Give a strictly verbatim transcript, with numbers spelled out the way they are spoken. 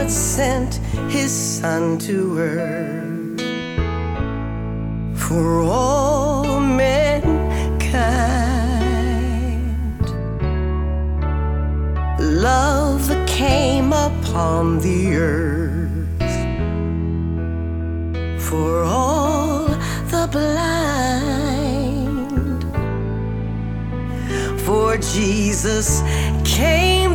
God sent his Son to earth for all mankind. Love came upon the earth for all the blind. For Jesus came